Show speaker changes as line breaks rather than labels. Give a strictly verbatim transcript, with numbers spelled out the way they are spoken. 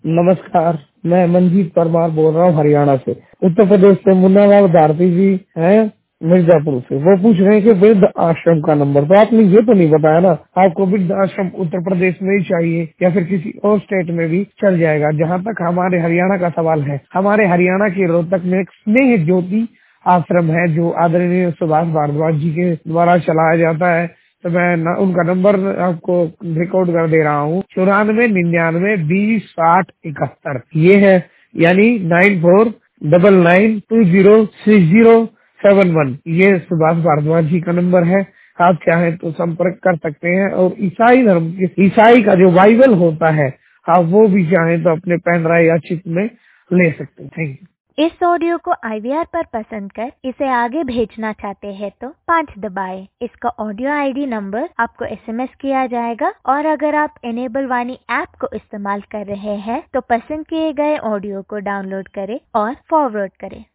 नमस्कार, मैं मनजीत परमार बोल रहा हूँ हरियाणा से। उत्तर प्रदेश से मुन्ना लाल भारती जी हैं मिर्जापुर से। वो पूछ रहे हैं कि वृद्ध आश्रम का नंबर, तो आपने ये तो नहीं बताया ना आपको वृद्ध आश्रम उत्तर प्रदेश में ही चाहिए या फिर किसी और स्टेट में भी चल जाएगा। जहाँ तक हमारे हरियाणा का सवाल है, हमारे हरियाणा के रोहतक में एक स्नेह ज्योति आश्रम है जो आदरणीय सुभाष भारद्वाज जी के द्वारा चलाया जाता है। तो मैं न, उनका नंबर आपको रिकॉर्ड कर दे रहा हूँ, चौरानवे निन्यानवे बीस साठ इकहत्तर। ये है यानी nine four double nine two zero six zero seven one. ये सुभाष भारद्वाज जी का नंबर है। आप चाहें तो संपर्क कर सकते हैं। और ईसाई धर्म ईसाई का जो बाइबल होता है, आप वो भी चाहें तो अपने पेन ड्राइव या चिप में ले सकते हैं। Thank you.
इस ऑडियो को आई वी आर पर पसंद कर इसे आगे भेजना चाहते हैं तो पाँच दबाएं। इसका ऑडियो आई डी नंबर आपको एस एम एस किया जाएगा। और अगर आप इनेबल वाणी ऐप को इस्तेमाल कर रहे हैं तो पसंद किए गए ऑडियो को डाउनलोड करें और फॉरवर्ड करें।